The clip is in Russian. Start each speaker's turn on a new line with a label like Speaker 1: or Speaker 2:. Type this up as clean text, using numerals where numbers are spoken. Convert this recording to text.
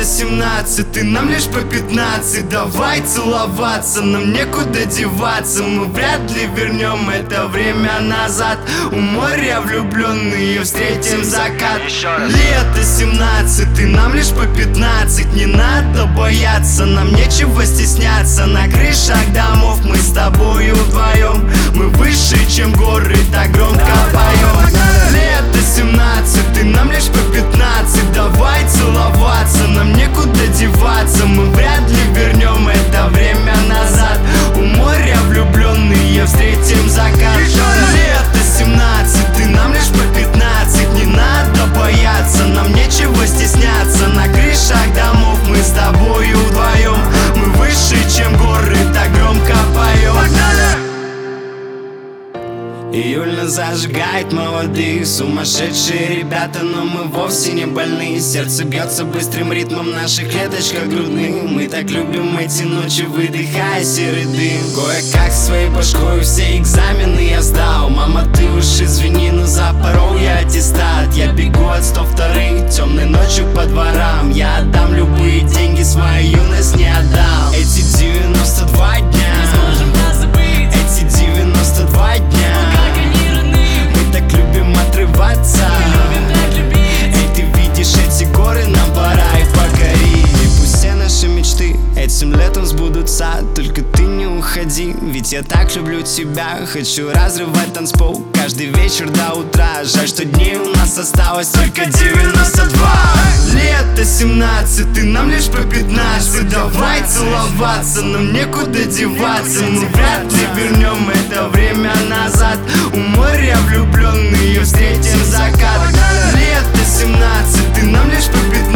Speaker 1: Лето 17, нам лишь по 15. Давай целоваться, нам некуда деваться. Мы вряд ли вернем это время назад. У моря влюбленные встретим закат. Лето 17, нам лишь по 15. Не надо бояться, нам нечего стесняться. На крышах домов мы с тобою вдвоем. Мы выше, чем горы, так громко поем. Лето 17, нам лишь по 15. Давай целоваться, нам некуда деваться. Мы вряд ли вернем это время назад. У моря влюбленные встретим закат. Лето 17, нам лишь по 15. Не надо бояться, нам нечего стесняться. На крышах домов мы с тобою вдвоем. Мы выше, чем горы, так громко поем. Июль нас зажигает молодых, сумасшедшие ребята, но мы вовсе не больны. Сердце бьется быстрым ритмом в наших клеточках грудных. Мы так любим эти ночи, выдыхая серый дым. Кое-как своей башкой все экзамены я сдал. Мама, ты уж извини, но запорол я аттестат. Я бегу от 102-х, темной ночью по дворам. Я отдам любые деньги, свою юность не отдал. Эти 92 дня, эти 92 дня. Отрываться. Эй, ты видишь эти горы, нам пора их покорить. И пусть все наши мечты этим летом сбудутся. Только ты не уходи, ведь я так люблю тебя. Хочу разрывать танцпол каждый вечер до утра. Жаль, что дней у нас осталось только 92. Лето 17, нам лишь по 15. Давай целоваться, нам некуда деваться. Мы вряд ли вернем это время назад. У моря влюбленные встретим закат. Лето 17, нам лишь по 15.